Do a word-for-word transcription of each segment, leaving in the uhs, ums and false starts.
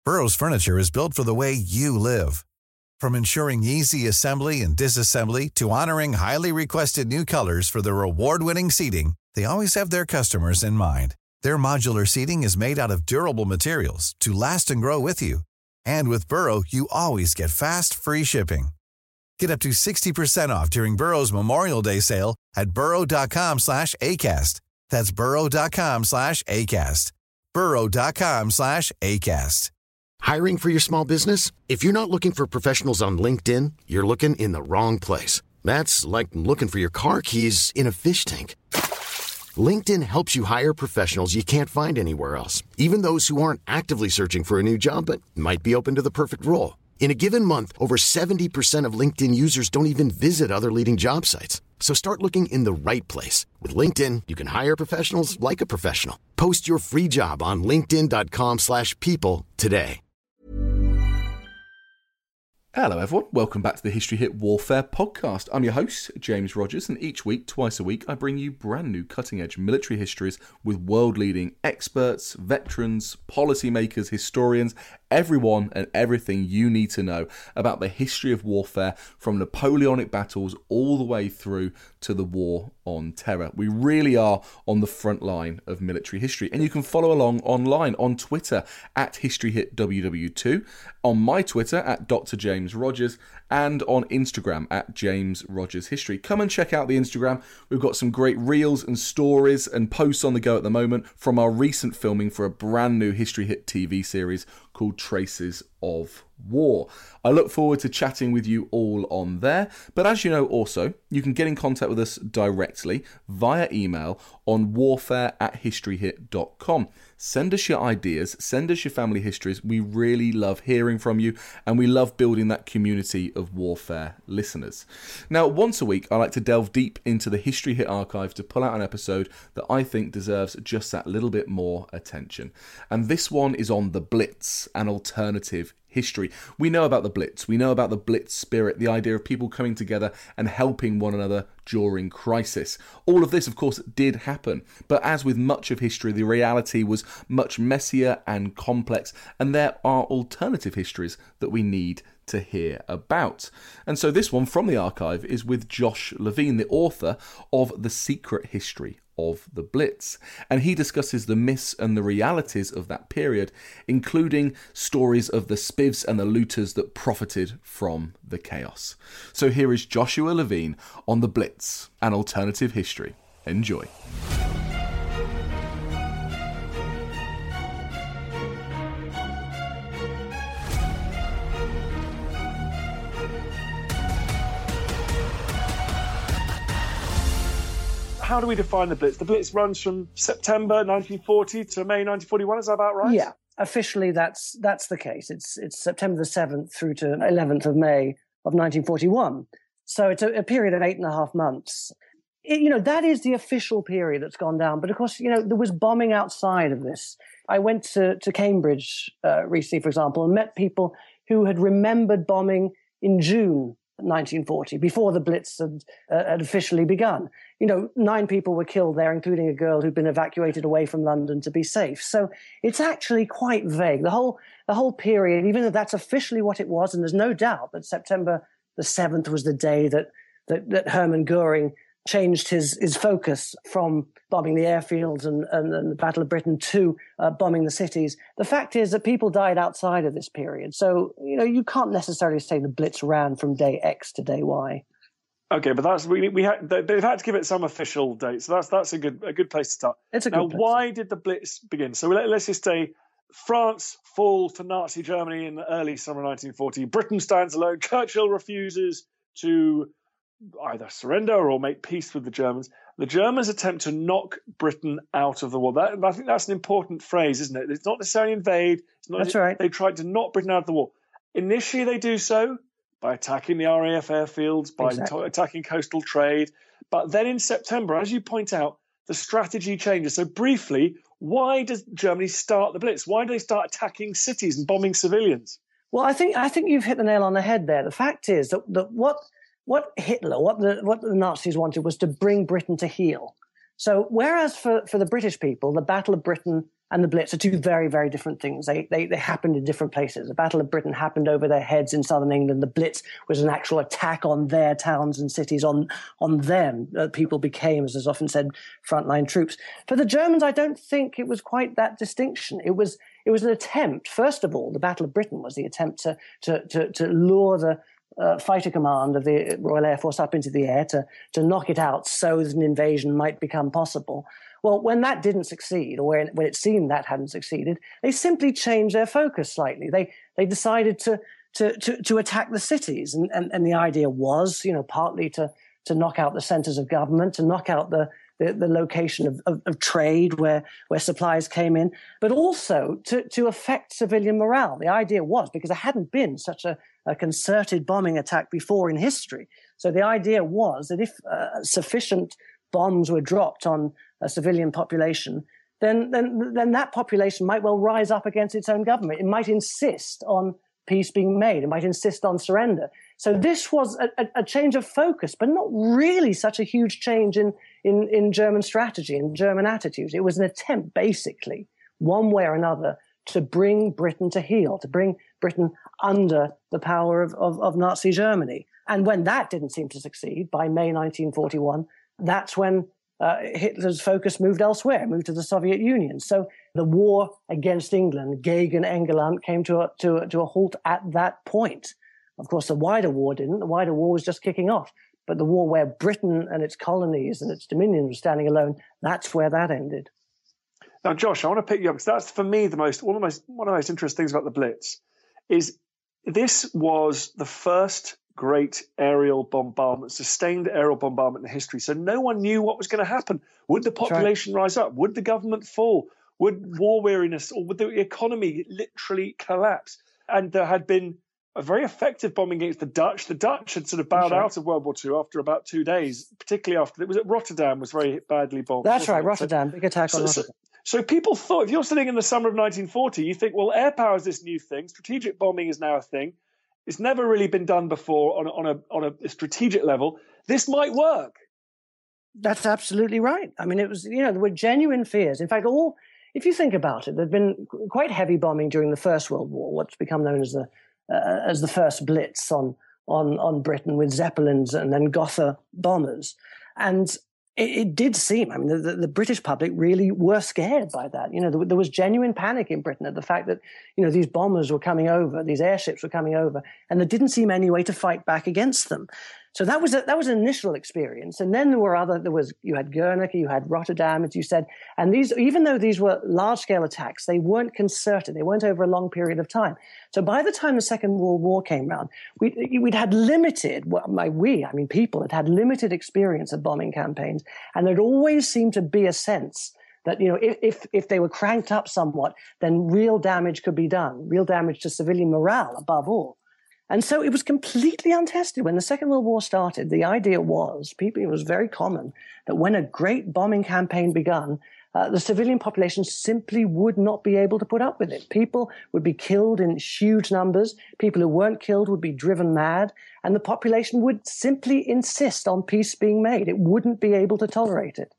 Burrow's furniture is built for the way you live. From ensuring easy assembly and disassembly to honoring highly requested new colors for their award-winning seating, they always have their customers in mind. Their modular seating is made out of durable materials to last and grow with you. And with Burrow, you always get fast, free shipping. Get up to sixty percent off during Burrow's Memorial Day sale at burrow.com slash ACAST. That's burrow.com slash ACAST. burrow.com slash ACAST. Hiring for your small business? If you're not looking for professionals on LinkedIn, you're looking in the wrong place. That's like looking for your car keys in a fish tank. LinkedIn helps you hire professionals you can't find anywhere else, even those who aren't actively searching for a new job but might be open to the perfect role. In a given month, over seventy percent of LinkedIn users don't even visit other leading job sites. So start looking in the right place. With LinkedIn, you can hire professionals like a professional. Post your free job on linkedin.com slash people today. Hello everyone, welcome back to the History Hit Warfare podcast. I'm your host, James Rogers, and each week, twice a week, I bring you brand new cutting-edge military histories with world-leading experts, veterans, policymakers, historians, everyone and everything you need to know about the history of warfare from Napoleonic battles all the way through to the War on Terror. We really are on the front line of military history, and you can follow along online on Twitter at History Hit W W two, on my Twitter at Doctor James Rogers, and on Instagram at James Rogers History. Come and check out the Instagram. We've got some great reels and stories and posts on the go at the moment from our recent filming for a brand new History Hit T V series called Traces of War. I look forward to chatting with you all on there. But as you know also, you can get in contact with us directly via email on warfare at historyhit dot com. Send us your ideas, send us your family histories. We really love hearing from you, and we love building that community of warfare listeners. Now, once a week, I like to delve deep into the History Hit archive to pull out an episode that I think deserves just that little bit more attention. And this one is on the Blitz, an alternative history. We know about the Blitz. We know about the Blitz spirit, the idea of people coming together and helping one another during crisis. All of this, of course, did happen. But as with much of history, the reality was much messier and complex, and there are alternative histories that we need to hear about. And so this one from the archive is with Josh Levine, the author of The Secret History of the Blitz, and he discusses the myths and the realities of that period, including stories of the spivs and the looters that profited from the chaos. So here is Joshua Levine on the Blitz, an alternative history. Enjoy. How do we define the Blitz? The Blitz runs from September nineteen forty to May nineteen forty-one. Is that about right? Yeah, officially that's that's the case. It's it's September the seventh through to eleventh of May of nineteen forty-one. So it's a, a period of eight and a half months. It, you know, that is the official period that's gone down. But of course, you know, there was bombing outside of this. I went to, to Cambridge uh, recently, for example, and met people who had remembered bombing in June nineteen forty, before the Blitz had, uh, had officially begun. You know, nine people were killed there, including a girl who'd been evacuated away from London to be safe. So it's actually quite vague. The whole the whole period, even though that's officially what it was, and there's no doubt that September the seventh was the day that that, that Hermann Goering changed his his focus from bombing the airfields and, and, and the Battle of Britain to uh, bombing the cities. The fact is that people died outside of this period. So, you know, you can't necessarily say the Blitz ran from day X to day Y. Okay, but that's we we had they've had to give it some official date, so that's that's a good a good place to start. It's a good now, place. Why did the Blitz begin? So let, let's just say France falls to Nazi Germany in the early summer of nineteen forty. Britain stands alone. Churchill refuses to either surrender or make peace with the Germans. The Germans attempt to knock Britain out of the war. That, I think that's an important phrase, isn't it? It's not necessarily invade. It's not, that's right. They tried to knock Britain out of the war. Initially, they do so by attacking the R A F airfields, by exactly. t- attacking coastal trade. But then in September, as you point out, the strategy changes. So briefly, why does Germany start the Blitz? Why do they start attacking cities and bombing civilians? Well, I think I think you've hit the nail on the head there. The fact is that, that what what Hitler, what the what the Nazis wanted was to bring Britain to heel. So whereas for, for the British people, the Battle of Britain and the Blitz are two very, very different things. They, they they happened in different places. The Battle of Britain happened over their heads in southern England. The Blitz was an actual attack on their towns and cities, on on them. Uh, people became, as is often said, frontline troops. For the Germans, I don't think it was quite that distinction. It was it was an attempt. First of all, the Battle of Britain was the attempt to to to, to lure the Uh, fighter command of the Royal Air Force up into the air to, to knock it out so that an invasion might become possible. Well, when that didn't succeed, or when, when it seemed that hadn't succeeded, they simply changed their focus slightly. They they decided to to to, to attack the cities, and, and and the idea was, you know, partly to to knock out the centres of government, to knock out the the, the location of, of, of trade where where supplies came in, but also to to affect civilian morale. The idea was, because there hadn't been such a a concerted bombing attack before in history. So the idea was that if uh, sufficient bombs were dropped on a civilian population, then, then, then that population might well rise up against its own government. It might insist on peace being made. It might insist on surrender. So this was a, a, a change of focus, but not really such a huge change in, in, in German strategy and German attitudes. It was an attempt, basically, one way or another, to bring Britain to heel, to bring Britain under the power of, of, of Nazi Germany. And when that didn't seem to succeed, by May nineteen forty-one, that's when uh, Hitler's focus moved elsewhere, moved to the Soviet Union. So the war against England, Gegen England, came to a, to, a, to a halt at that point. Of course, the wider war didn't. The wider war was just kicking off. But the war where Britain and its colonies and its dominions were standing alone, that's where that ended. Now, Josh, I want to pick you up, because that's, for me, the most one of the most one of the most interesting things about the Blitz is this was the first great aerial bombardment, sustained aerial bombardment in history. So no one knew what was going to happen. Would the population right. rise up? Would the government fall? Would war weariness, or would the economy literally collapse? And there had been a very effective bombing against the Dutch. The Dutch had sort of bowed right. out of World War Two after about two days, particularly after it was at Rotterdam was very badly bombed. That's right, it? Rotterdam, so, big attack on so, Rotterdam. So, So people thought, if you're sitting in the summer of nineteen forty, you think, well, air power is this new thing. Strategic bombing is now a thing. It's never really been done before on a, on a, on a strategic level. This might work. That's absolutely right. I mean, it was, you know, there were genuine fears. In fact, all, if you think about it, there'd been quite heavy bombing during the First World War, what's become known as the uh, as the first Blitz on on on Britain, with Zeppelins and then Gotha bombers. And It, it did seem, I mean, the, the, the British public really were scared by that. You know, there, there was genuine panic in Britain at the fact that, you know, these bombers were coming over, these airships were coming over, and there didn't seem any way to fight back against them. So that was a, that was an initial experience. And then there were other, there was, you had Guernica, you had Rotterdam, as you said, and these, even though these were large-scale attacks, they weren't concerted, they weren't over a long period of time. So by the time the Second World War came around, we, we'd had limited, well, my, we, I mean people, had had limited experience of bombing campaigns, and there'd always seemed to be a sense that, you know, if, if, if they were cranked up somewhat, then real damage could be done, real damage to civilian morale above all. And so it was completely untested. When the Second World War started, the idea was, people, it was very common, that when a great bombing campaign begun, uh, the civilian population simply would not be able to put up with it. People would be killed in huge numbers. People who weren't killed would be driven mad. And the population would simply insist on peace being made. It wouldn't be able to tolerate it.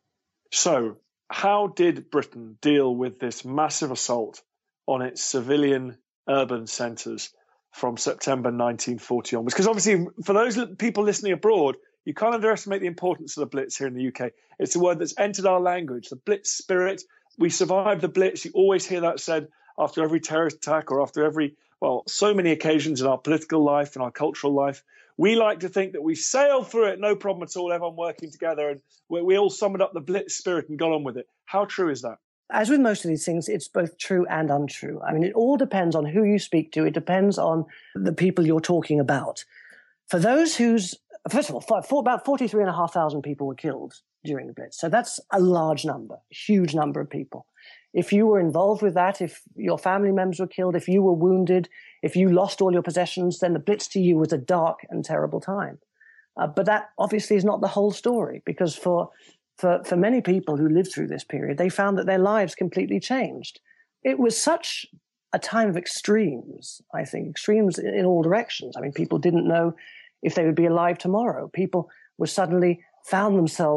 So how did Britain deal with this massive assault on its civilian urban centres from September nineteen forty onwards? Because obviously, for those people listening abroad, you can't underestimate the importance of the Blitz here in the U K. It's a word that's entered our language, the Blitz spirit. We survived the Blitz. You always hear that said after every terrorist attack or after every, well, so many occasions in our political life and our cultural life. We like to think that we sailed through it, no problem at all, everyone working together, and we, we all summoned up the Blitz spirit and got on with it. How true is that? As with most of these things, it's both true and untrue. I mean, it all depends on who you speak to. It depends on the people you're talking about. For those whose, first of all, for, for about forty-three and a half thousand people were killed during the Blitz. So that's a large number, a huge number of people. If you were involved with that, if your family members were killed, if you were wounded, if you lost all your possessions, then the Blitz to you was a dark and terrible time. Uh, but that obviously is not the whole story, because for For, for many people who lived through this period, they found that their lives completely changed. It was such a time of extremes, I think, extremes in, in all directions. I mean, people didn't know if they would be alive tomorrow. People were suddenly found themselves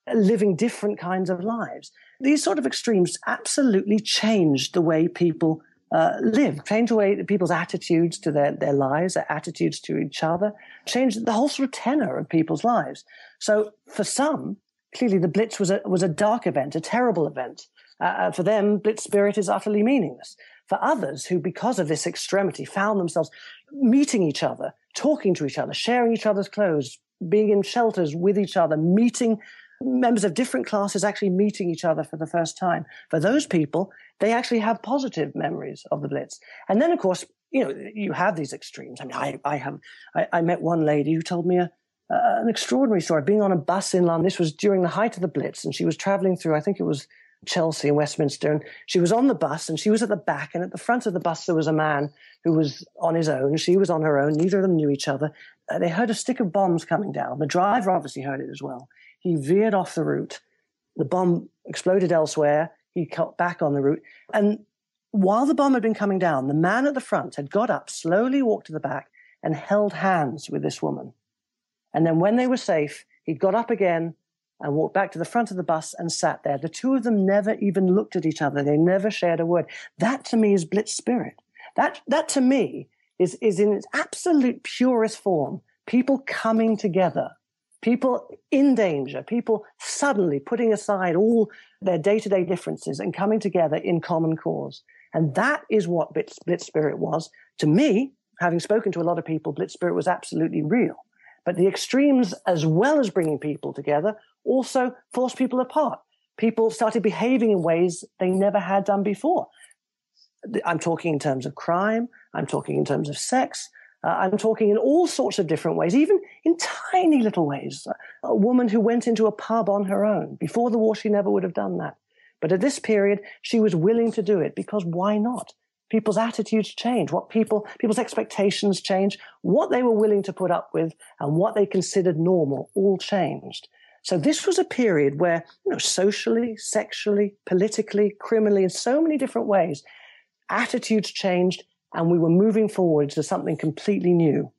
living different kinds of lives. These sort of extremes absolutely changed the way people uh, live, changed the way people's attitudes to their, their lives, their attitudes to each other, changed the whole sort of tenor of people's lives. So for some, clearly the Blitz was a, was a dark event, a terrible event. Uh, for them, Blitz spirit is utterly meaningless. For others who, because of this extremity, found themselves meeting each other, talking to each other, sharing each other's clothes, being in shelters with each other, meeting members of different classes, actually meeting each other for the first time. For those people, they actually have positive memories of the Blitz. And then, of course, you know, you have these extremes. I mean, I, I have, I, I met one lady who told me a, uh, an extraordinary story. Being on a bus in London, this was during the height of the Blitz, and she was traveling through, I think it was Chelsea and Westminster, and she was on the bus, and she was at the back, and at the front of the bus there was a man who was on his own. She was on her own. Neither of them knew each other. Uh, they heard a stick of bombs coming down. The driver obviously heard it as well. He veered off the route. The bomb exploded elsewhere. He cut back on the route. And while the bomb had been coming down, the man at the front had got up, slowly walked to the back, and held hands with this woman. And then when they were safe, he got up again and walked back to the front of the bus and sat there. The two of them never even looked at each other. They never shared a word. That, to me, is Blitz spirit. That, that to me, is, is in its absolute purest form, people coming together, people in danger, people suddenly putting aside all their day-to-day differences and coming together in common cause. And that is what Blitz, Blitz spirit was. To me, having spoken to a lot of people, Blitz spirit was absolutely real. But the extremes, as well as bringing people together, also forced people apart. People started behaving in ways they never had done before. I'm talking in terms of crime. I'm talking in terms of sex. Uh, I'm talking in all sorts of different ways, even in tiny little ways. A woman who went into a pub on her own. Before the war, she never would have done that. But at this period, she was willing to do it because why not? People's attitudes change. What people, people's expectations change. What they were willing to put up with and what they considered normal all changed. So this was a period where, you know, socially, sexually, politically, criminally, in so many different ways, attitudes changed and we were moving forward to something completely new.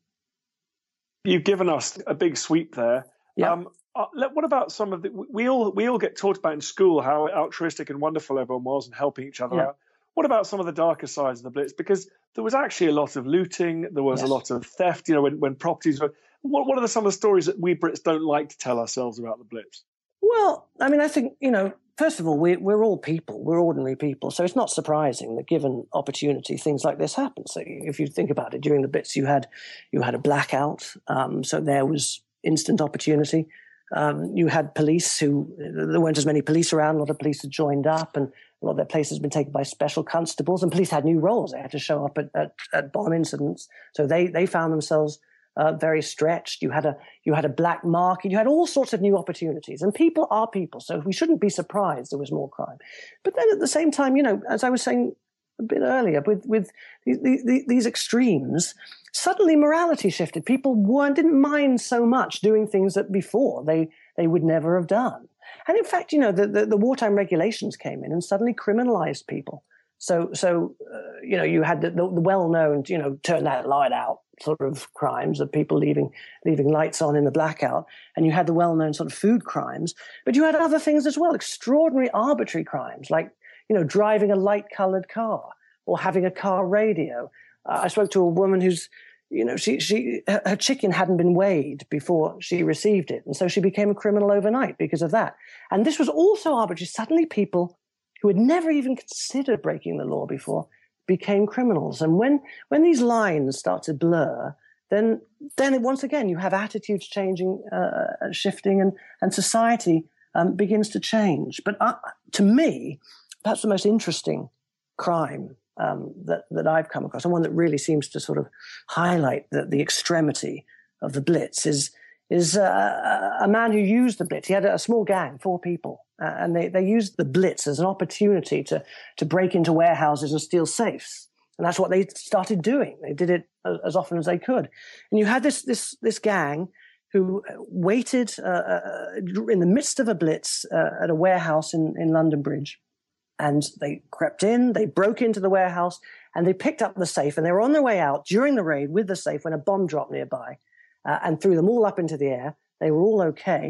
You've given us a big sweep there. Yeah. Um, uh, what about some of the, we all, we all get taught about in school how altruistic and wonderful everyone was and helping each other Yeah. out. What about some of the darker sides of the Blitz? Because there was actually a lot of looting. There was Yes. a lot of theft, you know, when, when properties were... What, what are the, some of the stories that we Brits don't like to tell ourselves about the Blitz? Well, I mean, I think, you know, first of all, we, we're all people. We're ordinary people. So it's not surprising that given opportunity, things like this happen. So if you think about it, during the Blitz, you had you had a blackout. Um, so there was instant opportunity. Um, you had police who, there weren't as many police around. A lot of police had joined up and a lot of their places had been taken by special constables. And police had new roles. They had to show up at, at, at bomb incidents. So they, they found themselves Uh, very stretched. You had a you had a black market. You had all sorts of new opportunities. And people are people, so we shouldn't be surprised there was more crime. But then at the same time, you know, as I was saying a bit earlier, with with the, the, these extremes, suddenly morality shifted. People weren't didn't mind so much doing things that before they they would never have done. And in fact, you know, the the, the wartime regulations came in and suddenly criminalized people. So so uh, you know, you had the, the, the well-known, you know, turn that light out sort of crimes of people leaving leaving lights on in the blackout, and you had the well-known sort of food crimes, but you had other things as well, extraordinary arbitrary crimes like, you know, driving a light-colored car or having a car radio. Uh, I spoke to a woman who's, you know, she she her chicken hadn't been weighed before she received it, and so she became a criminal overnight because of that. And this was also arbitrary. Suddenly people who had never even considered breaking the law before became criminals. And when when these lines start to blur, then then once again you have attitudes changing, uh, shifting, and and society um, begins to change. But uh, to me, perhaps the most interesting crime um, that that I've come across, and one that really seems to sort of highlight the, the extremity of the Blitz, is is uh, a man who used the Blitz. He had a small gang, four people. Uh, and they, they used the Blitz as an opportunity to, to break into warehouses and steal safes. And that's what they started doing. They did it as, as often as they could. And you had this this this gang who waited uh, in the midst of a Blitz uh, at a warehouse in, in London Bridge. And they crept in, they broke into the warehouse, and they picked up the safe. And they were on their way out during the raid with the safe when a bomb dropped nearby uh, and threw them all up into the air. They were all okay.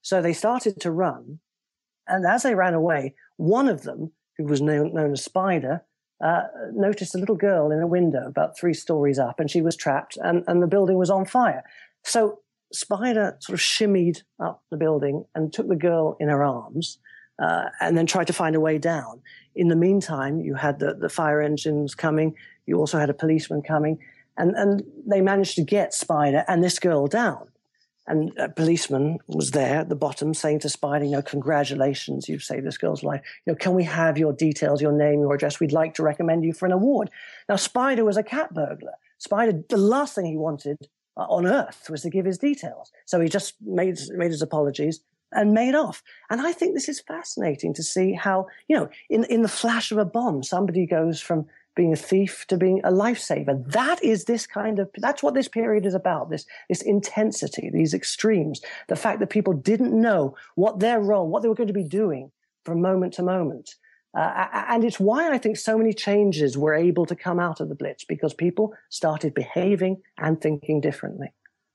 So they started to run. And as they ran away, one of them, who was known, known as Spider, uh, noticed a little girl in a window about three stories up, and she was trapped, and, and the building was on fire. So Spider sort of shimmied up the building and took the girl in her arms, uh, and then tried to find a way down. In the meantime, you had the, the fire engines coming. You also had a policeman coming, and, and they managed to get Spider and this girl down. And a policeman was there at the bottom saying to Spider, you know, congratulations, you've saved this girl's life. You know, can we have your details, your name, your address? We'd like to recommend you for an award. Now, Spider was a cat burglar. Spider, the last thing he wanted uh, on earth was to give his details. So he just made, made his apologies and made off. And I think this is fascinating to see how, you know, in, in the flash of a bomb, somebody goes from being a thief to being a lifesaver. That is this kind of, that's what this period is about, this, this intensity, these extremes, the fact that people didn't know what their role, what they were going to be doing from moment to moment. Uh, and it's why I think so many changes were able to come out of the Blitz, because people started behaving and thinking differently.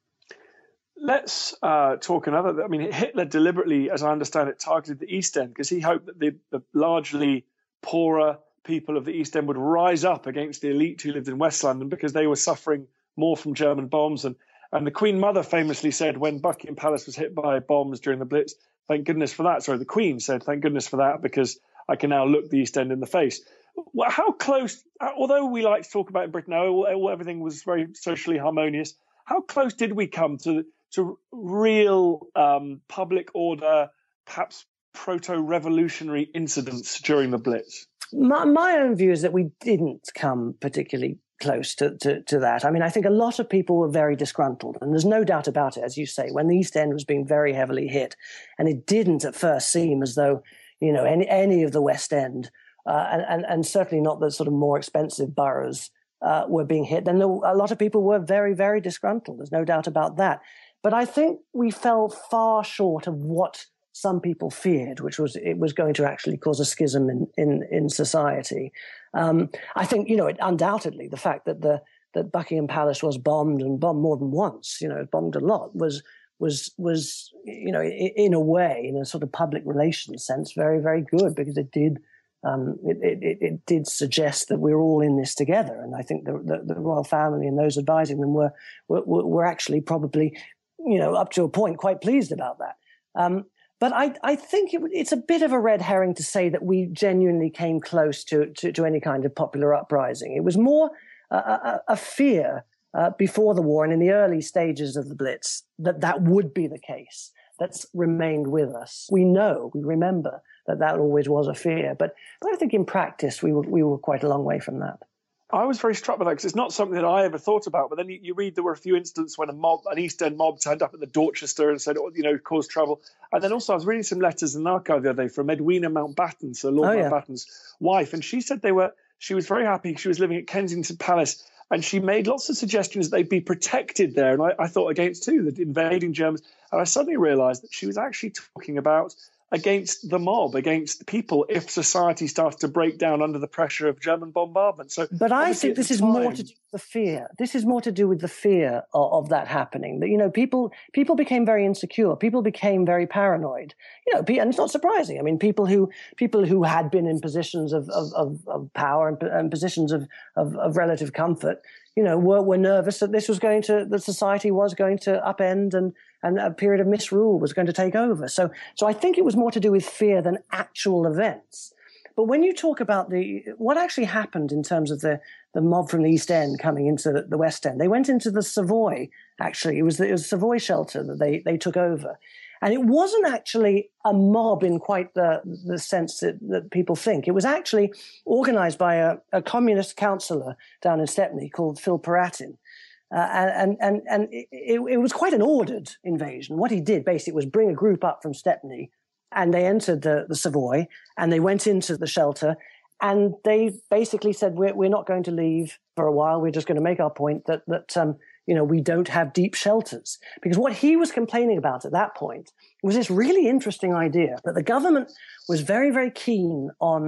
Let's uh, talk another. I mean, Hitler deliberately, as I understand it, targeted the East End because he hoped that the, the largely poorer people of the East End would rise up against the elite who lived in West London because they were suffering more from German bombs. And, and the Queen Mother famously said when Buckingham Palace was hit by bombs during the Blitz, thank goodness for that. Sorry, the Queen said, thank goodness for that, because I can now look the East End in the face. Well, how close, although we like to talk about in Britain, oh, everything was very socially harmonious, how close did we come to, to real um, public order, perhaps proto-revolutionary incidents during the Blitz? My, my own view is that we didn't come particularly close to, to, to that. I mean, I think a lot of people were very disgruntled, and there's no doubt about it, as you say, when the East End was being very heavily hit, and it didn't at first seem as though, you know, any, any of the West End, uh, and, and, and certainly not the sort of more expensive boroughs uh, were being hit, then there, a lot of people were very, very disgruntled. There's no doubt about that. But I think we fell far short of what some people feared, which was it was going to actually cause a schism in in, in society. Um, I think, you know, it, undoubtedly the fact that the that Buckingham Palace was bombed and bombed more than once, you know, bombed a lot, was was was you know, in, in a way, in a sort of public relations sense, very very good, because it did um, it, it it did suggest that we're all in this together. And I think the the, the royal family and those advising them were were, were actually probably, you know, up to a point, quite pleased about that. Um, But I, I think it, it's a bit of a red herring to say that we genuinely came close to, to, to any kind of popular uprising. It was more a, a, a fear uh, before the war and in the early stages of the Blitz that that would be the case. That's remained with us. We know, we remember that that always was a fear. But, but I think in practice we were, we were quite a long way from that. I was very struck by that because it's not something that I ever thought about. But then you, you read there were a few instances when a mob, an East End mob, turned up at the Dorchester and said, you know, caused trouble. And then also I was reading some letters in the archive the other day from Edwina Mountbatten, so Lord oh, yeah. Mountbatten's wife, and she said they were. She was very happy. She was living at Kensington Palace, and she made lots of suggestions that they'd be protected there. And I, I thought against too, the invading Germans. And I suddenly realised that she was actually talking about against the mob, against people, if society starts to break down under the pressure of German bombardment. So, but I think this is time, more to do with the fear. This is more to do with the fear of, of that happening. That, you know, people people became very insecure. People became very paranoid. You know, and it's not surprising. I mean, people who people who had been in positions of of, of, of power and, and positions of, of of relative comfort, you know, were were nervous that this was going to that society was going to upend and. and a period of misrule was going to take over. So so I think it was more to do with fear than actual events. But when you talk about the what actually happened in terms of the, the mob from the East End coming into the, the West End, they went into the Savoy, actually. It was the, it was the Savoy shelter that they, they took over. And it wasn't actually a mob in quite the, the sense that, that people think. It was actually organized by a, a communist councillor down in Stepney called Phil Paratin. Uh, and and and it, it was quite an ordered invasion. What he did basically was bring a group up from Stepney, and they entered the, the Savoy, and they went into the shelter, and they basically said, "We're we're not going to leave for a while. We're just going to make our point that that um, you know, we don't have deep shelters." Because what he was complaining about at that point was this really interesting idea that the government was very very keen on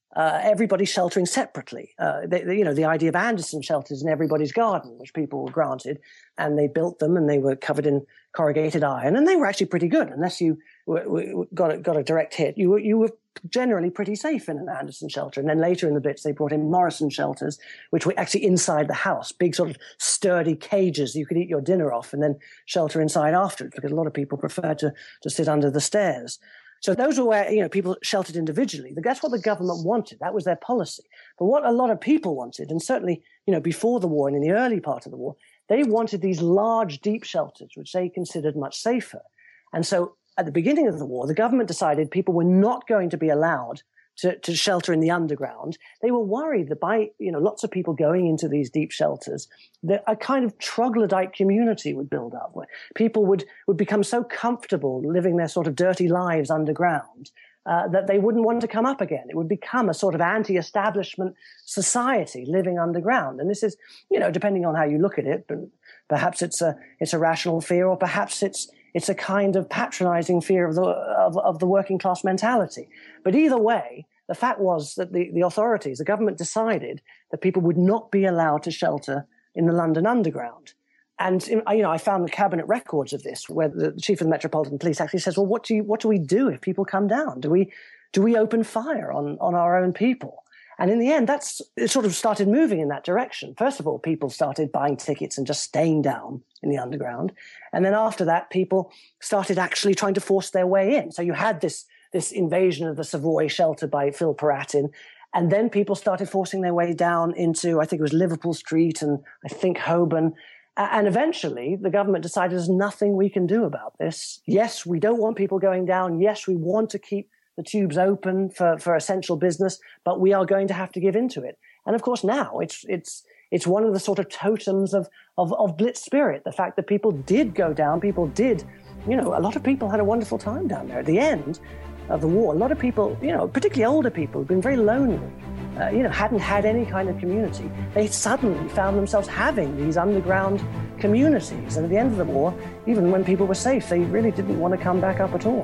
uh, everybody sheltering separately. Uh, they, they, you know, the idea of Anderson shelters in everybody's garden, which people were granted, and they built them, and they were covered in corrugated iron, and they were actually pretty good. Unless you w- w- got a, got a direct hit, you were, you were generally pretty safe in an Anderson shelter. And then later in the Blitz, they brought in Morrison shelters, which were actually inside the house, big sort of sturdy cages you could eat your dinner off and then shelter inside afterwards, because a lot of people preferred to, to sit under the stairs. So those were where, you know, people sheltered individually. That's what the government wanted. That was their policy. But what a lot of people wanted, and certainly, you know, before the war and in the early part of the war, they wanted these large, deep shelters, which they considered much safer. And so at the beginning of the war, the government decided people were not going to be allowed to, to shelter in the underground. They were worried that by, you know, lots of people going into these deep shelters, that a kind of troglodyte community would build up, where people would, would become so comfortable living their sort of dirty lives underground uh, that they wouldn't want to come up again. It would become a sort of anti-establishment society living underground. And this is, you know, depending on how you look at it, but perhaps it's a, it's a rational fear, or perhaps it's, It's a kind of patronizing fear of the of, of the working class mentality. But either way, the fact was that the, the authorities, the government decided that people would not be allowed to shelter in the London Underground. And, you know, I found the cabinet records of this, where the chief of the Metropolitan Police actually says, well, what do you, what do we do if people come down? Do we, do we open fire on, on our own people? And in the end, that's it sort of started moving in that direction. First of all, people started buying tickets and just staying down in the underground. And then after that, people started actually trying to force their way in. So you had this, this invasion of the Savoy shelter by Phil Paratin. And then people started forcing their way down into, I think it was Liverpool Street and I think Holborn. And eventually, the government decided there's nothing we can do about this. Yes, we don't want people going down. Yes, we want to keep the tubes open for, for essential business, but we are going to have to give into it. And of course, now it's it's it's one of the sort of totems of, of, of Blitz spirit, the fact that people did go down, people did, you know, a lot of people had a wonderful time down there. At the end of the war, a lot of people, you know, particularly older people, have been very lonely, uh, you know, hadn't had any kind of community. They suddenly found themselves having these underground communities. And at the end of the war, even when people were safe, they really didn't want to come back up at all.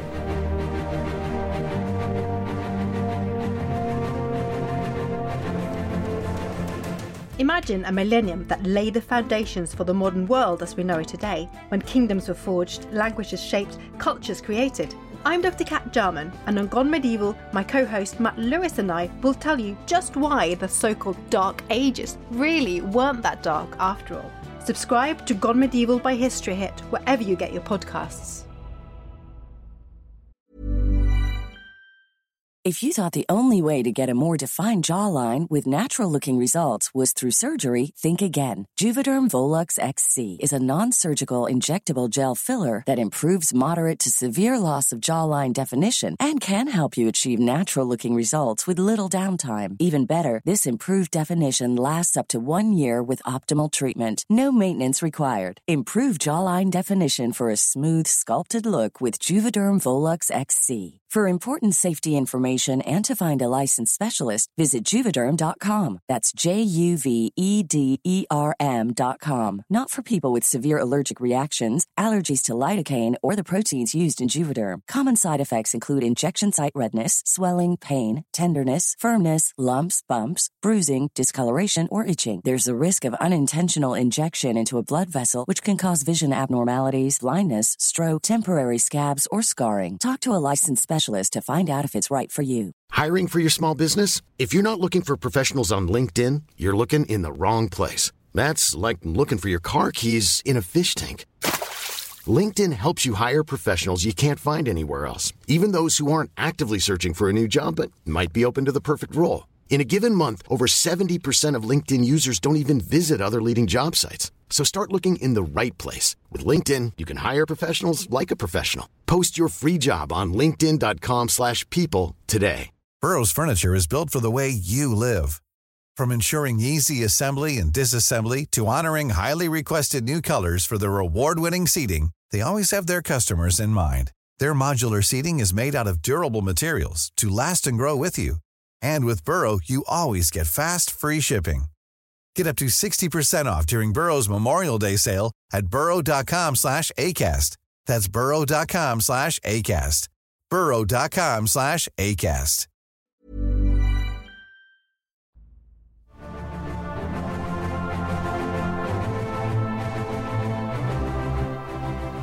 Imagine a millennium that laid the foundations for the modern world as we know it today, when kingdoms were forged, languages shaped, cultures created. I'm Doctor Kat Jarman, and on Gone Medieval, my co-host Matt Lewis and I will tell you just why the so-called Dark Ages really weren't that dark after all. Subscribe to Gone Medieval by History Hit wherever you get your podcasts. If you thought the only way to get a more defined jawline with natural-looking results was through surgery, think again. Juvederm Volux X C is a non-surgical injectable gel filler that improves moderate to severe loss of jawline definition and can help you achieve natural-looking results with little downtime. Even better, this improved definition lasts up to one year with optimal treatment. No maintenance required. Improve jawline definition for a smooth, sculpted look with Juvederm Volux X C. For important safety information and to find a licensed specialist, visit Juvederm dot com. That's J U V E D E R M dot com. Not for people with severe allergic reactions, allergies to lidocaine, or the proteins used in Juvederm. Common side effects include injection site redness, swelling, pain, tenderness, firmness, lumps, bumps, bruising, discoloration, or itching. There's a risk of unintentional injection into a blood vessel, which can cause vision abnormalities, blindness, stroke, temporary scabs, or scarring. Talk to a licensed specialist to find out if it's right for you. Hiring for your small business? If you're not looking for professionals on LinkedIn, you're looking in the wrong place. That's like looking for your car keys in a fish tank. LinkedIn helps you hire professionals you can't find anywhere else, even those who aren't actively searching for a new job but might be open to the perfect role. In a given month, over seventy percent of LinkedIn users don't even visit other leading job sites. So start looking in the right place. With LinkedIn, you can hire professionals like a professional. Post your free job on linkedin dot com slash people today. Burrow's furniture is built for the way you live. From ensuring easy assembly and disassembly to honoring highly requested new colors for their award-winning seating, they always have their customers in mind. Their modular seating is made out of durable materials to last and grow with you. And with Burrow, you always get fast, free shipping. Get up to sixty percent off during Burrow's Memorial Day sale at burrow dot com slash ACAST. That's burrow dot com slash ACAST. burrow dot com slash ACAST.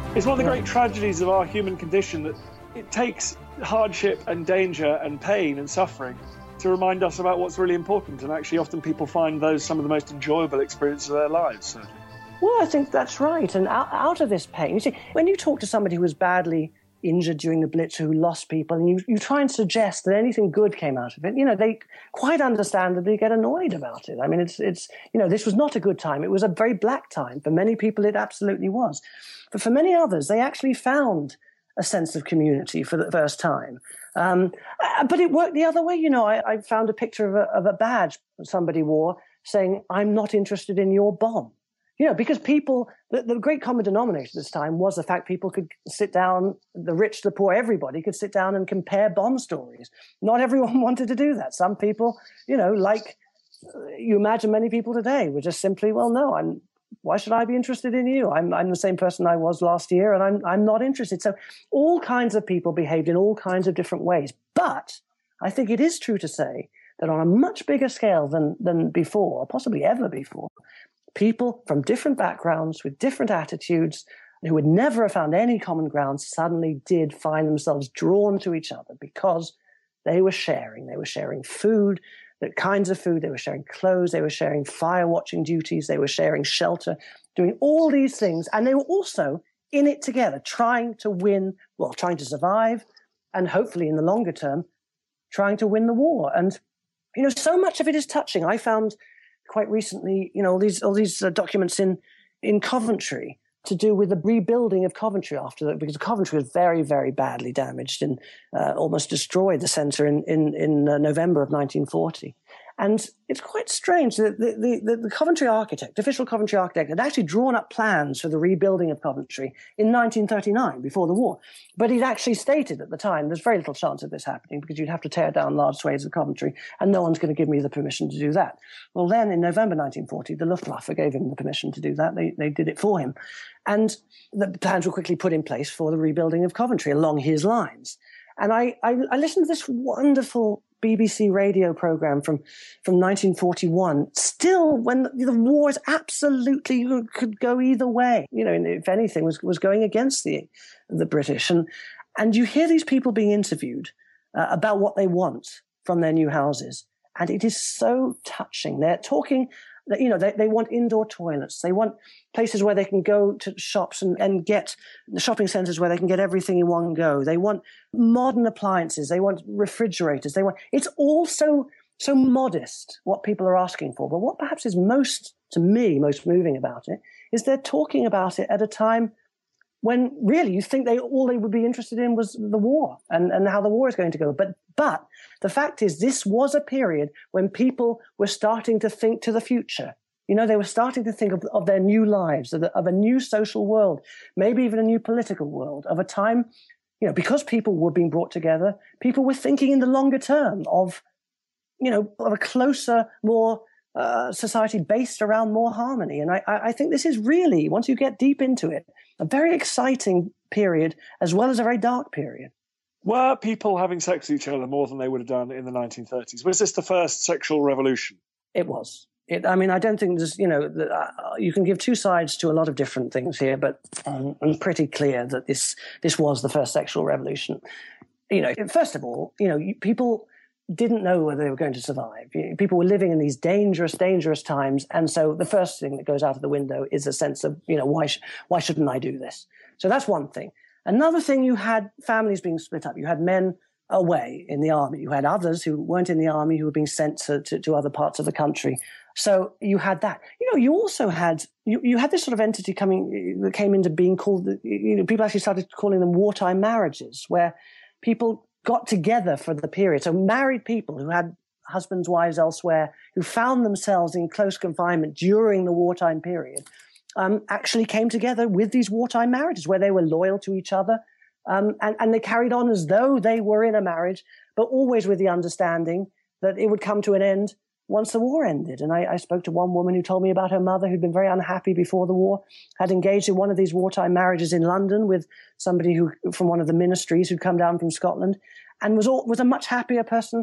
It's one of the great tragedies of our human condition that it takes hardship and danger and pain and suffering to remind us about what's really important. And actually, often people find those some of the most enjoyable experiences of their lives, certainly. Well, I think that's right. And out, out of this pain, you see, when you talk to somebody who was badly injured during the Blitz, who lost people, and you, you try and suggest that anything good came out of it, you know, they quite understandably get annoyed about it. I mean, it's, it's you know, this was not a good time. It was a very black time. For many people, it absolutely was. But for many others, they actually found a sense of community for the first time. Um, but it worked the other way. You know, I, I found a picture of a, of a badge that somebody wore saying, "I'm not interested in your bomb." You know, because people, the, the great common denominator at this time was the fact people could sit down, the rich, the poor, everybody could sit down and compare bomb stories. Not everyone wanted to do that. Some people, you know, like you imagine many people today were just simply, well, no, I'm, why should I be interested in you? I'm, I'm the same person I was last year, and I'm, I'm not interested. So all kinds of people behaved in all kinds of different ways. But I think it is true to say that on a much bigger scale than, than before, possibly ever before, people from different backgrounds with different attitudes who would never have found any common ground suddenly did find themselves drawn to each other because they were sharing. They were sharing food, the kinds of food, they were sharing clothes, they were sharing fire watching duties, they were sharing shelter, doing all these things. And they were also in it together, trying to win, well, trying to survive, and hopefully in the longer term, trying to win the war. And, you know, so much of it is touching. I found quite recently, you know, all these all these uh, documents in in Coventry to do with the rebuilding of Coventry after that, because Coventry was very, very badly damaged and uh, almost destroyed the centre in in, in uh, November of nineteen forty. And it's quite strange that the, the, the, the Coventry architect, official Coventry architect, had actually drawn up plans for the rebuilding of Coventry in nineteen thirty-nine, before the war. But he'd actually stated at the time, there's very little chance of this happening because you'd have to tear down large swathes of Coventry, and no one's going to give me the permission to do that. Well, then in November nineteen forty, the Luftwaffe gave him the permission to do that. They, they did it for him. And the plans were quickly put in place for the rebuilding of Coventry along his lines. And I, I, I listened to this wonderful B B C radio program from, from nineteen forty-one, still when the, the war is absolutely could go either way, you know, if anything was, was going against the, the British. And, and you hear these people being interviewed uh, about what they want from their new houses. And it is so touching. They're talking, you know, they, they want indoor toilets. They want places where they can go to shops and, and get the shopping centres where they can get everything in one go. They want modern appliances. They want refrigerators. They want, it's all so, so modest what people are asking for. But what perhaps is most, to me, most moving about it is they're talking about it at a time when really you think they all they would be interested in was the war and, and how the war is going to go. But but the fact is, this was a period when people were starting to think to the future. You know, they were starting to think of, of their new lives, of, the, of a new social world, maybe even a new political world, of a time, you know, because people were being brought together, people were thinking in the longer term of, you know, of a closer, more uh, society based around more harmony. And I, I think this is really, once you get deep into it, a very exciting period as well as a very dark period. Were people having sex with each other more than they would have done in the nineteen thirties? Was this the first sexual revolution? It was. It, I mean, I don't think there's, you know, the, uh, you can give two sides to a lot of different things here, but um, I'm pretty clear that this this was the first sexual revolution. You know, first of all, you know, you, people didn't know whether they were going to survive. People were living in these dangerous, dangerous times, and so the first thing that goes out of the window is a sense of, you know, why sh- why shouldn't I do this? So that's one thing. Another thing, you had families being split up. You had men away in the army. You had others who weren't in the army who were being sent to, to, to other parts of the country. So you had that. You know, you also had you, you had this sort of entity coming that came into being called, you know, people actually started calling them wartime marriages, where people got together for the period. So married people who had husbands, wives elsewhere, who found themselves in close confinement during the wartime period, um, actually came together with these wartime marriages where they were loyal to each other. Um, and, and they carried on as though they were in a marriage, but always with the understanding that it would come to an end once the war ended. And I, I spoke to one woman who told me about her mother, who'd been very unhappy before the war, had engaged in one of these wartime marriages in London with somebody who from one of the ministries who'd come down from Scotland, and was all, was a much happier person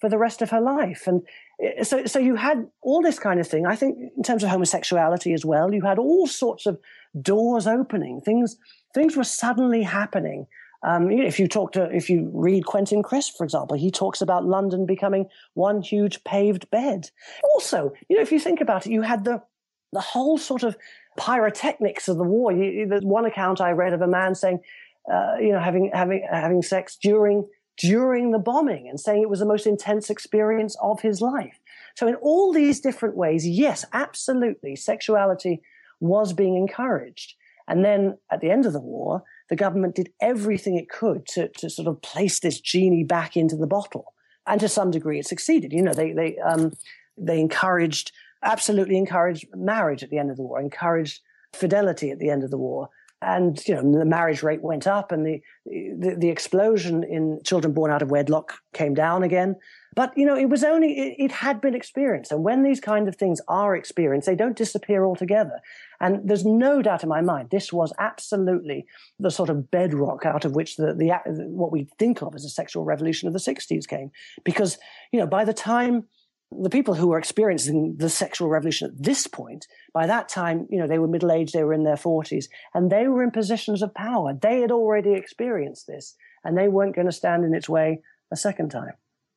for the rest of her life. And so, so you had all this kind of thing. I think in terms of homosexuality as well, you had all sorts of doors opening. Things, things were suddenly happening. Um, if you talk to, if you read Quentin Crisp, for example, he talks about London becoming one huge paved bed. Also, you know, if you think about it, you had the the whole sort of pyrotechnics of the war. You, there's one account I read of a man saying, uh, you know, having having having sex during during the bombing and saying it was the most intense experience of his life. So in all these different ways, yes, absolutely, sexuality was being encouraged. And then at the end of the war, the government did everything it could to, to sort of place this genie back into the bottle. And to some degree, it succeeded. You know, they they um, they encouraged, absolutely encouraged marriage at the end of the war, encouraged fidelity at the end of the war. And, you know, the marriage rate went up and the, the, the explosion in children born out of wedlock came down again. But, you know, it was only, it, it had been experienced. And when these kind of things are experienced, they don't disappear altogether. And there's no doubt in my mind, this was absolutely the sort of bedrock out of which the, the what we think of as a sexual revolution of the sixties came. Because, you know, by the time the people who were experiencing the sexual revolution at this point, by that time, you know, they were middle-aged, they were in their forties, and they were in positions of power. They had already experienced this, and they weren't going to stand in its way a second time.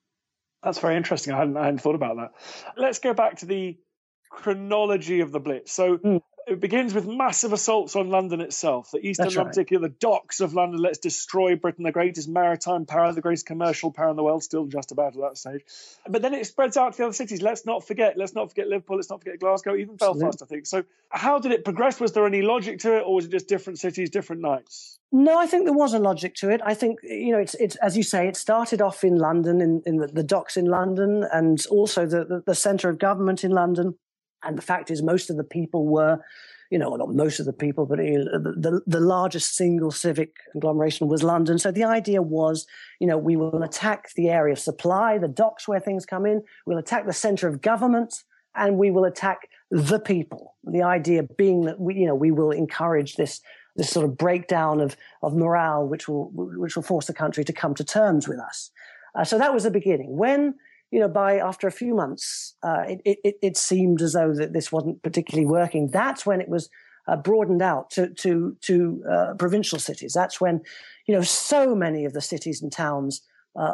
That's very interesting. I hadn't, I hadn't thought about that. Let's go back to the chronology of the Blitz. So mm. it begins with massive assaults on London itself, the East Atlantic, right. The docks of London. Let's destroy Britain, the greatest maritime power, the greatest commercial power in the world, still just about at that stage. But then it spreads out to the other cities. Let's not forget, let's not forget Liverpool, let's not forget Glasgow, even Absolutely. Belfast, I think. So how did it progress? Was there any logic to it, or was it just different cities, different nights? No, I think there was a logic to it. I think, you know, it's, it's as you say, it started off in London, in, in the, the docks in London, and also the, the, the centre of government in London. And the fact is, most of the people were, you know, not most of the people, but the, the, the largest single civic conglomeration was London. So the idea was, you know, we will attack the area of supply, the docks where things come in, we'll attack the centre of government, and we will attack the people. The idea being that, we, you know, we will encourage this this sort of breakdown of, of morale, which will which will force the country to come to terms with us. Uh, so that was the beginning. When, you know, by after a few months, uh, it, it, it seemed as though that this wasn't particularly working. That's when it was uh, broadened out to to to uh, provincial cities. That's when, you know, so many of the cities and towns uh,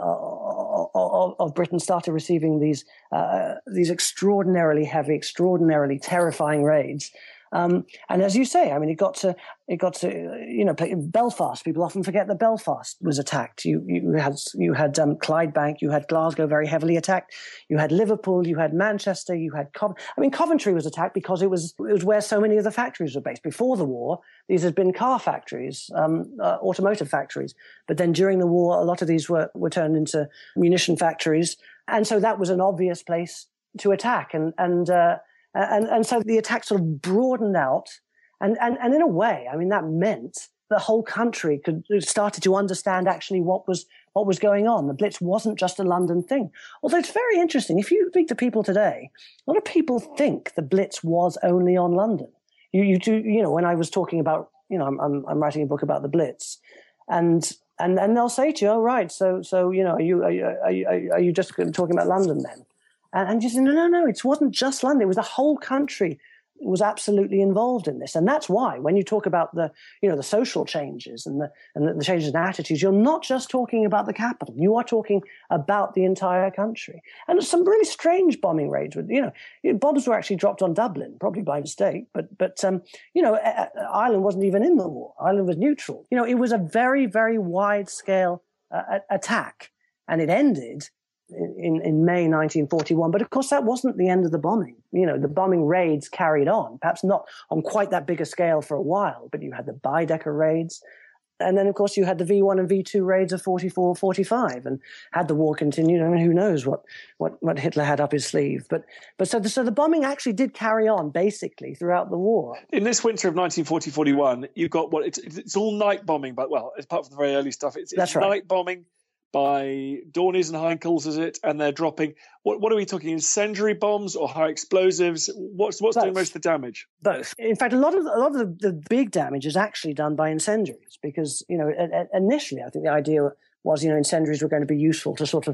of, of Britain started receiving these uh, these extraordinarily heavy, extraordinarily terrifying raids. Um, and as you say, I mean, it got to, it got to, you know, Belfast. People often forget that Belfast was attacked. You, you had, you had um, Clydebank, you had Glasgow very heavily attacked. You had Liverpool, you had Manchester, you had Coventry. I mean, Coventry was attacked because it was, it was where so many of the factories were based. Before the war, these had been car factories, um, uh, automotive factories. But then during the war, a lot of these were, were turned into munition factories. And so that was an obvious place to attack. And, and, uh, And and so the attack sort of broadened out, and, and, and in a way, I mean, that meant the whole country could started to understand actually what was what was going on. The Blitz wasn't just a London thing. Although it's very interesting. If you speak to people today, a lot of people think the Blitz was only on London. You you do you know when I was talking about you know I'm I'm, I'm writing a book about the Blitz, and and and they'll say to you, oh right, so so you know are you are you are you, are you just talking about London then? And you say, no, no, no, it wasn't just London. It was the whole country was absolutely involved in this. And that's why when you talk about the, you know, the social changes and the, and the changes in attitudes, you're not just talking about the capital. You are talking about the entire country. And there's some really strange bombing raids. With, you know, bombs were actually dropped on Dublin, probably by mistake. But, but um, you know, Ireland wasn't even in the war. Ireland was neutral. You know, it was a very, very wide-scale uh, attack. And it ended In, in May nineteen forty-one. But of course, that wasn't the end of the bombing. You know, the bombing raids carried on, perhaps not on quite that big a scale for a while, but you had the Baedeker raids. And then, of course, you had the V one and V two raids of forty-four, forty-five. And had the war continued, I mean, who knows what, what, what Hitler had up his sleeve. But but so the, so the bombing actually did carry on, basically, throughout the war. In this winter of nineteen forty forty-one, you've got what, it's, it's all night bombing, but, well, apart from the very early stuff, it's, it's That's right. night bombing by Dorniers and Heinkels, is it? And they're dropping, what, what are we talking, incendiary bombs or high explosives? What's what's doing most of the damage? Both. In fact, a lot of a lot of the, the big damage is actually done by incendiaries because, you know, initially I think the idea was, you know, incendiaries were going to be useful to sort of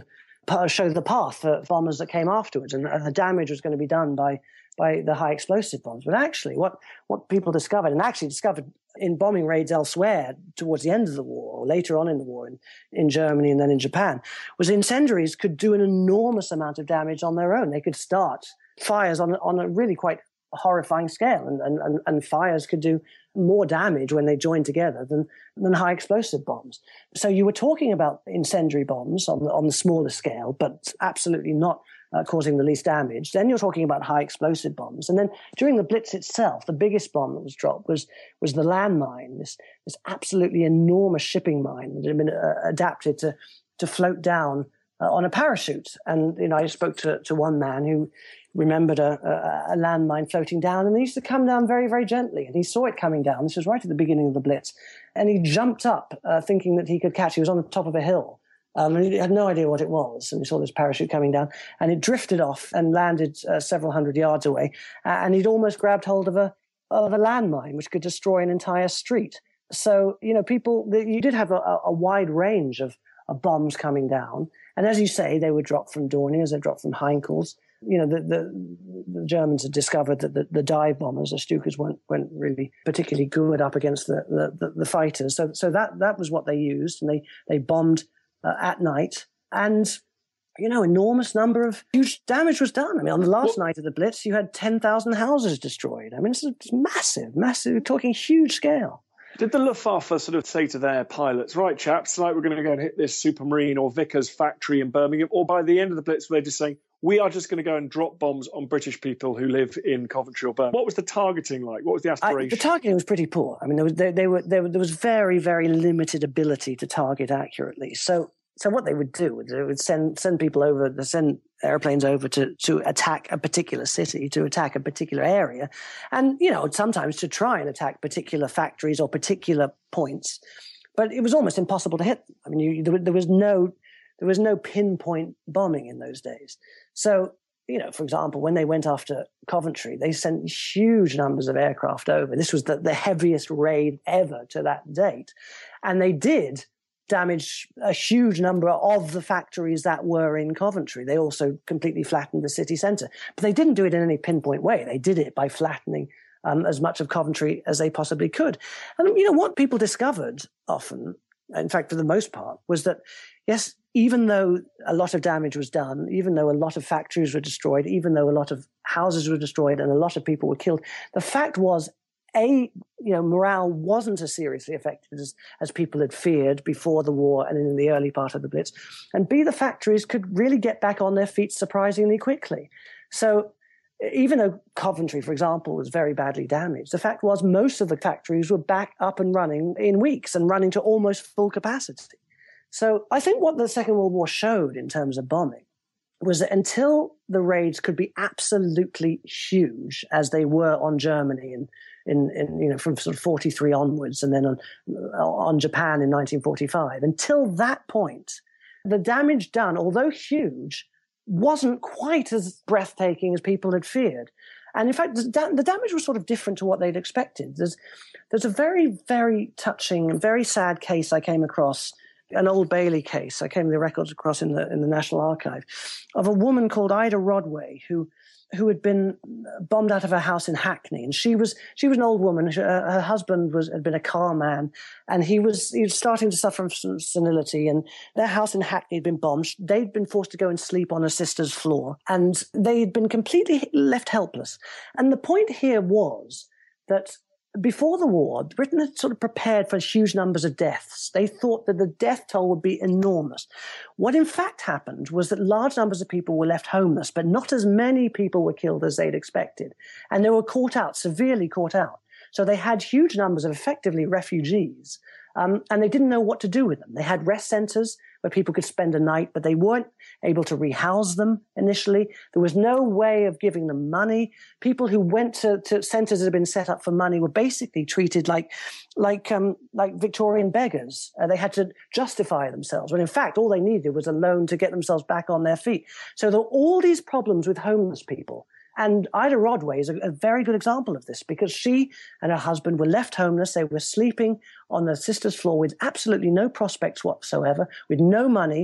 show the path for bombers that came afterwards, and the damage was going to be done by by the high explosive bombs. But actually, what, what people discovered, and actually discovered in bombing raids elsewhere towards the end of the war, or later on in the war in, in Germany and then in Japan, was incendiaries could do an enormous amount of damage on their own. They could start fires on, on a really quite horrifying scale, and, and, and fires could do more damage when they joined together than, than high explosive bombs. So you were talking about incendiary bombs on the, on the smaller scale, but absolutely not uh, causing the least damage. Then you're talking about high explosive bombs. And then during the Blitz itself, the biggest bomb that was dropped was, was the landmine, this, this absolutely enormous shipping mine that had been uh, adapted to, to float down uh, on a parachute. And, you know, I spoke to, to one man who remembered a, a, a landmine floating down, and it used to come down very, very gently. And he saw it coming down. This was right at the beginning of the Blitz. And he jumped up uh, thinking that he could catch it. He was on the top of a hill. Um, and he had no idea what it was. And he saw this parachute coming down, and it drifted off and landed uh, several hundred yards away. Uh, and he'd almost grabbed hold of a, of a landmine, which could destroy an entire street. So, you know, people, you did have a, a wide range of, of bombs coming down. And as you say, they were dropped from Dorniers, they were dropped from Heinkels. You know, the, the, the Germans had discovered that the, the dive bombers, the Stukas, weren't, weren't really particularly good up against the, the, the, the fighters. So so that, that was what they used, and they, they bombed uh, at night. And, you know, enormous number of huge damage was done. I mean, on the last well, night of the Blitz, you had ten thousand houses destroyed. I mean, it's, it's massive, massive. We're talking huge scale. Did the Luftwaffe sort of say to their pilots, right, chaps, tonight we're going to go and hit this Supermarine or Vickers factory in Birmingham? Or by the end of the Blitz, were they just saying, we are just going to go and drop bombs on British people who live in Coventry or Birmingham? What was the targeting like? What was the aspiration? I, the targeting was pretty poor. I mean, there was, they, they were, there, there was very, very limited ability to target accurately. So so what they would do was they would send send people over, they send airplanes over to, to attack a particular city, to attack a particular area. And, you know, sometimes to try and attack particular factories or particular points. But it was almost impossible to hit them. I mean, you, there, there was no... There was no pinpoint bombing in those days. So, you know, for example, when they went after Coventry, they sent huge numbers of aircraft over. This was the, the heaviest raid ever to that date. And they did damage a huge number of the factories that were in Coventry. They also completely flattened the city centre. But they didn't do it in any pinpoint way. They did it by flattening um, as much of Coventry as they possibly could. And, you know, what people discovered often, in fact, for the most part, was that, yes, even though a lot of damage was done, even though a lot of factories were destroyed, even though a lot of houses were destroyed and a lot of people were killed, the fact was, A, you know, morale wasn't as seriously affected as, as people had feared before the war and in the early part of the Blitz. And B, the factories could really get back on their feet surprisingly quickly. So even though Coventry, for example, was very badly damaged, the fact was most of the factories were back up and running in weeks and running to almost full capacity. So I think what the Second World War showed in terms of bombing was that until the raids could be absolutely huge, as they were on Germany in, in, in you know, from sort of forty-three onwards, and then on, on Japan in nineteen forty-five, until that point, the damage done, although huge, wasn't quite as breathtaking as people had feared. And in fact, the, da- the damage was sort of different to what they'd expected. There's, there's a very, very touching and very sad case I came across, an Old Bailey case. I came the records across in the in the National Archive of a woman called Ida Rodway who who had been bombed out of her house in Hackney, and she was she was an old woman. Her, her husband was had been a car man, and he was he was starting to suffer from senility. And their house in Hackney had been bombed. They'd been forced to go and sleep on a sister's floor, and they'd been completely left helpless. And the point here was that before the war, Britain had sort of prepared for huge numbers of deaths. They thought that the death toll would be enormous. What in fact happened was that large numbers of people were left homeless, but not as many people were killed as they'd expected. And they were caught out, severely caught out. So they had huge numbers of effectively refugees, um, and they didn't know what to do with them. They had rest centres where people could spend a night, but they weren't able to rehouse them initially. There was no way of giving them money. People who went to, to centres that had been set up for money were basically treated like like um, like Victorian beggars. Uh, they had to justify themselves, when in fact all they needed was a loan to get themselves back on their feet. So there were all these problems with homeless people. And Ida Rodway is a, a very good example of this, because she and her husband were left homeless. They were sleeping on their sister's floor with absolutely no prospects whatsoever, with no money.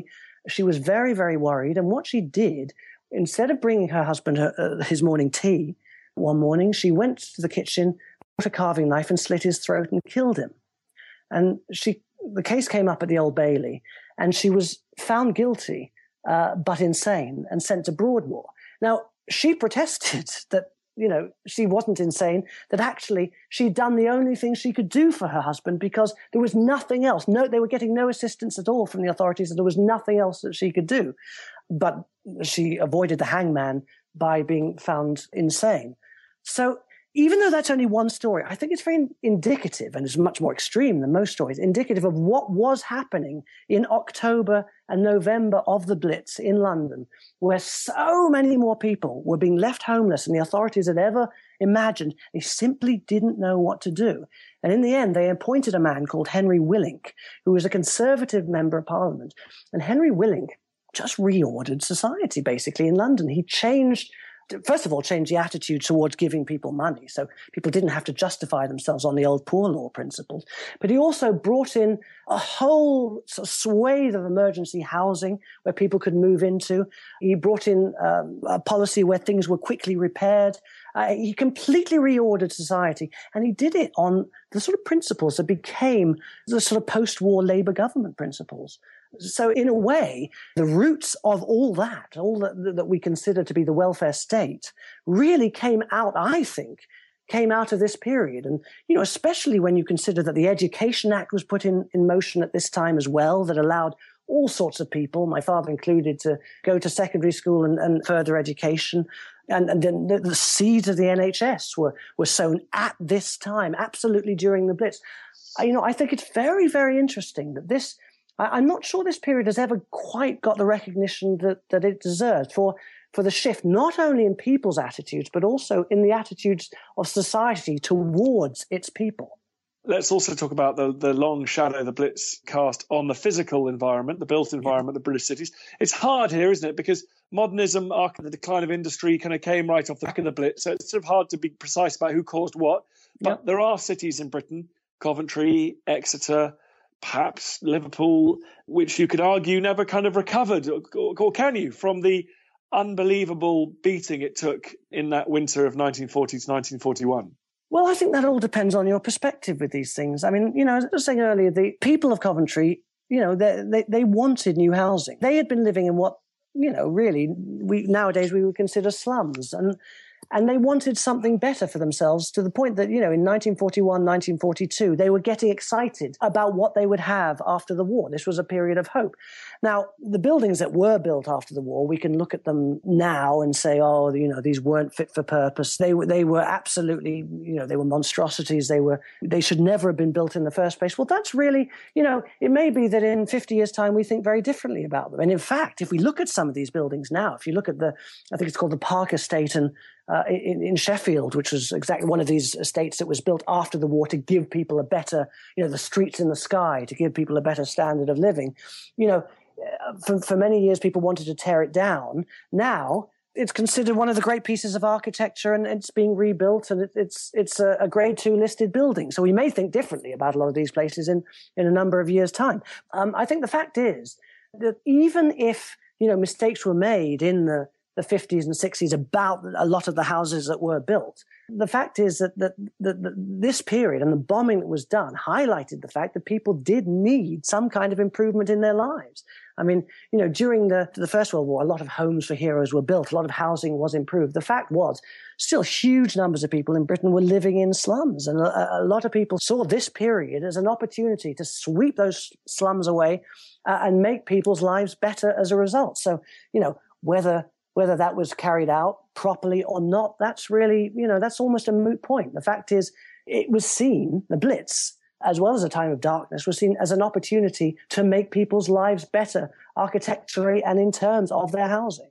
She was very, very worried. And what she did, instead of bringing her husband her, uh, his morning tea one morning, she went to the kitchen, brought a carving knife and slit his throat and killed him. And she, the case came up at the Old Bailey, and she was found guilty, uh, but insane, and sent to Broadmoor. Now, she protested that, you know, she wasn't insane, that actually she'd done the only thing she could do for her husband because there was nothing else. No, they were getting no assistance at all from the authorities, and there was nothing else that she could do. But she avoided the hangman by being found insane. So even though that's only one story, I think it's very indicative, and it's much more extreme than most stories, indicative of what was happening in October and November of the Blitz in London, where so many more people were being left homeless than the authorities had ever imagined. They simply didn't know what to do. And in the end, they appointed a man called Henry Willink, who was a Conservative member of Parliament. And Henry Willink just reordered society, basically, in London. He changed First of all, changed the attitude towards giving people money. So people didn't have to justify themselves on the old poor law principles. But he also brought in a whole sort of swathe of emergency housing where people could move into. He brought in um, a policy where things were quickly repaired. Uh, he completely reordered society. And he did it on the sort of principles that became the sort of post-war Labour government principles. So in a way, the roots of all that, all that, that we consider to be the welfare state, really came out, I think, came out of this period. And, you know, especially when you consider that the Education Act was put in, in motion at this time as well, that allowed all sorts of people, my father included, to go to secondary school and, and further education. And, and then the, the seeds of the N H S were, were sown at this time, absolutely during the Blitz. I, you know, I think it's very, very interesting that this... I'm not sure this period has ever quite got the recognition that, that it deserves for, for the shift, not only in people's attitudes, but also in the attitudes of society towards its people. Let's also talk about the, the long shadow the Blitz cast on the physical environment, the built environment, yeah. The British cities. It's hard here, isn't it? Because modernism, the decline of industry kind of came right off the back of the Blitz. So it's sort of hard to be precise about who caused what. But yeah. There are cities in Britain, Coventry, Exeter, perhaps Liverpool, which you could argue never kind of recovered, or, or can you, from the unbelievable beating it took in that winter of nineteen forty to nineteen forty-one? Well, I think that all depends on your perspective with these things. I mean, you know, as I was saying earlier, the people of Coventry, you know, they, they, they wanted new housing. They had been living in what, you know, really, we nowadays we would consider slums. And And they wanted something better for themselves, to the point that, you know, in nineteen forty-one, nineteen forty-two, they were getting excited about what they would have after the war. This was a period of hope. Now, the buildings that were built after the war, we can look at them now and say, oh, you know, these weren't fit for purpose. They were, they were absolutely, you know, they were monstrosities. They were, they should never have been built in the first place. Well, that's really, you know, it may be that in fifty years' time we think very differently about them. And in fact, if we look at some of these buildings now, if you look at the, I think it's called the Park Estate and Uh, in, in Sheffield, which was exactly one of these estates that was built after the war to give people a better, you know, the streets in the sky, to give people a better standard of living. You know, for, for many years people wanted to tear it down. Now it's considered one of the great pieces of architecture, and it's being rebuilt, and it, it's it's a, a grade two listed building. So we may think differently about a lot of these places in, in a number of years' time. Um, I think the fact is that even if, you know, mistakes were made in the the fifties and sixties about a lot of the houses that were built, the fact is that, that, that, that this period and the bombing that was done highlighted the fact that people did need some kind of improvement in their lives. I mean, you know, during the, the First World War, a lot of homes for heroes were built. A lot of housing was improved. The fact was, still huge numbers of people in Britain were living in slums. And a, a lot of people saw this period as an opportunity to sweep those slums away uh, and make people's lives better as a result. So, you know, whether Whether that was carried out properly or not, that's really, you know, that's almost a moot point. The fact is, it was seen, the Blitz, as well as a time of darkness, was seen as an opportunity to make people's lives better architecturally and in terms of their housing.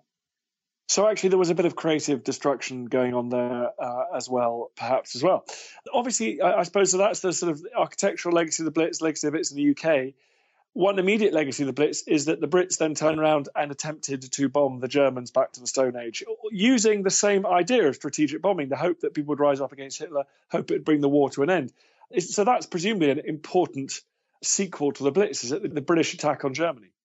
So actually there was a bit of creative destruction going on there uh, as well, perhaps as well. Obviously, I, I suppose so that's the sort of architectural legacy of the Blitz, legacy of it in the U K. One immediate legacy of the Blitz is that the Brits then turned around and attempted to bomb the Germans back to the Stone Age, using the same idea of strategic bombing, the hope that people would rise up against Hitler, hope it would bring the war to an end. So that's presumably an important sequel to the Blitz, is it? The British attack on Germany.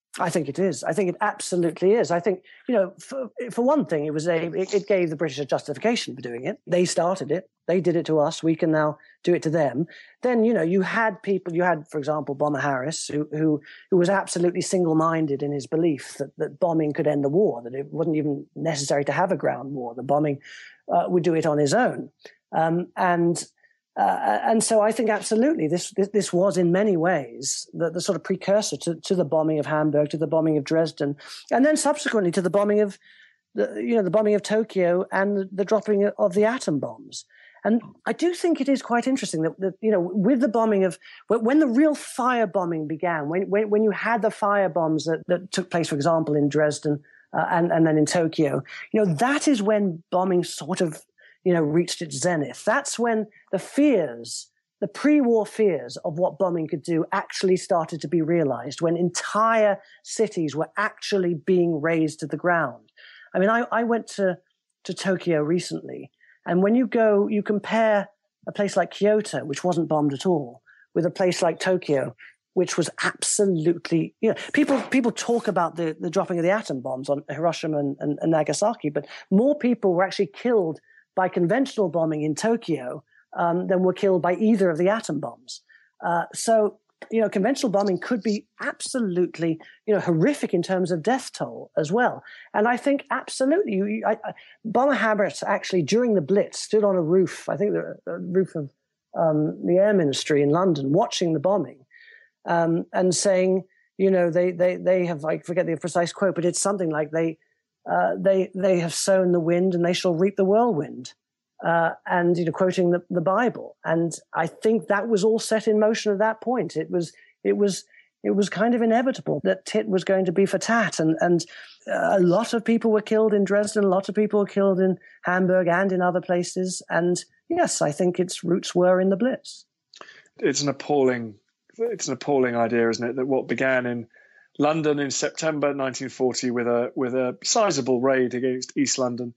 I think it is. I think it absolutely is. I think, you know, for, for one thing, it was a it, it gave the British a justification for doing it. They started it. They did it to us. We can now do it to them. Then, you know, you had people, you had, for example, Bomber Harris, who who, who was absolutely single-minded in his belief that, that bombing could end the war, that it wasn't even necessary to have a ground war. The bombing uh, would do it on his own. Um, and Uh, and so I think absolutely this, this this was in many ways the, the sort of precursor to, to the bombing of Hamburg, to the bombing of Dresden, and then subsequently to the bombing of the you know the bombing of Tokyo and the, the dropping of the atom bombs. And I do think it is quite interesting that, that you know with the bombing of when the real firebombing began, when when, when you had the fire bombs that, that took place, for example, in Dresden uh, and and then in Tokyo, you know that is when bombing sort of you know, reached its zenith. That's when the fears, the pre-war fears of what bombing could do actually started to be realized, when entire cities were actually being razed to the ground. I mean, I, I went to, to Tokyo recently, and when you go, you compare a place like Kyoto, which wasn't bombed at all, with a place like Tokyo, which was absolutely, you know, people people talk about the, the dropping of the atom bombs on Hiroshima and, and, and Nagasaki, but more people were actually killed by conventional bombing in Tokyo um, than were killed by either of the atom bombs. Uh, so, you know, conventional bombing could be absolutely, you know, horrific in terms of death toll as well. And I think absolutely, you, I, I, Bomber Harris actually during the Blitz stood on a roof, I think the, the roof of um, the Air Ministry in London, watching the bombing um, and saying, you know, they they they have, I forget the precise quote, but it's something like they. Uh, they they have sown the wind and they shall reap the whirlwind, uh, and you know quoting the, the Bible. And I think that was all set in motion at that point. It was it was it was kind of inevitable that tit was going to be for tat, and and a lot of people were killed in Dresden, a lot of people were killed in Hamburg and in other places. And yes, I think its roots were in the Blitz. It's an appalling it's an appalling idea, isn't it? That what began in London in September nineteen forty with a with a sizable raid against East London,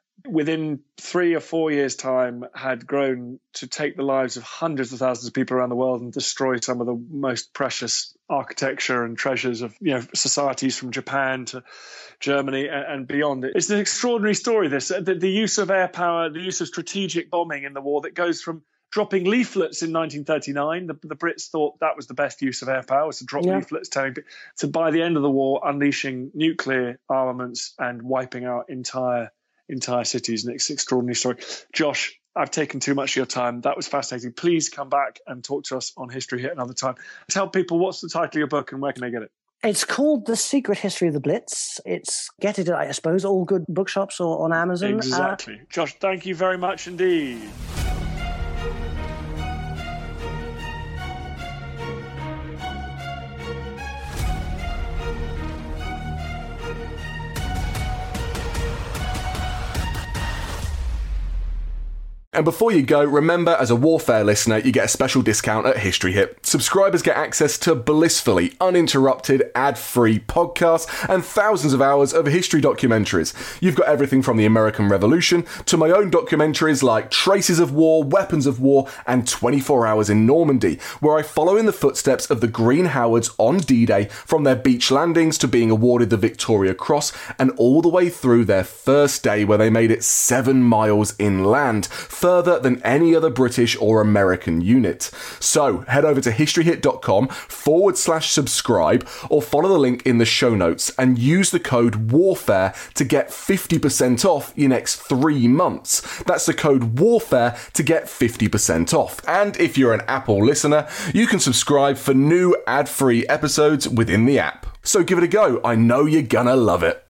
within three or four years' time had grown to take the lives of hundreds of thousands of people around the world and destroy some of the most precious architecture and treasures of you know societies from Japan to Germany and, and beyond. It's an extraordinary story, this, the, the use of air power, the use of strategic bombing in the war that goes from dropping leaflets in nineteen thirty-nine. The, the Brits thought that was the best use of air power, was to drop yeah. leaflets telling people, to by the end of the war, unleashing nuclear armaments and wiping out entire entire cities. And it's an extraordinary story. Josh, I've taken too much of your time. That was fascinating. Please come back and talk to us on History Hit another time. Tell people what's the title of your book and where can they get it? It's called The Secret History of the Blitz. It's get it, I suppose, all good bookshops or on Amazon. Exactly. Uh, Josh, thank you very much indeed. And before you go, remember, as a Warfare listener, you get a special discount at History Hit. Subscribers get access to blissfully uninterrupted, ad-free podcasts and thousands of hours of history documentaries. You've got everything from the American Revolution to my own documentaries like Traces of War, Weapons of War, and twenty-four hours in Normandy, where I follow in the footsteps of the Green Howards on D-Day, from their beach landings to being awarded the Victoria Cross, and all the way through their first day where they made it seven miles inland, further than any other British or American unit. So head over to historyhit.com forward slash subscribe or follow the link in the show notes and use the code WARFARE to get fifty percent off your next three months. That's the code WARFARE to get fifty percent off. And if you're an Apple listener, you can subscribe for new ad-free episodes within the app. So give it a go. I know you're gonna love it.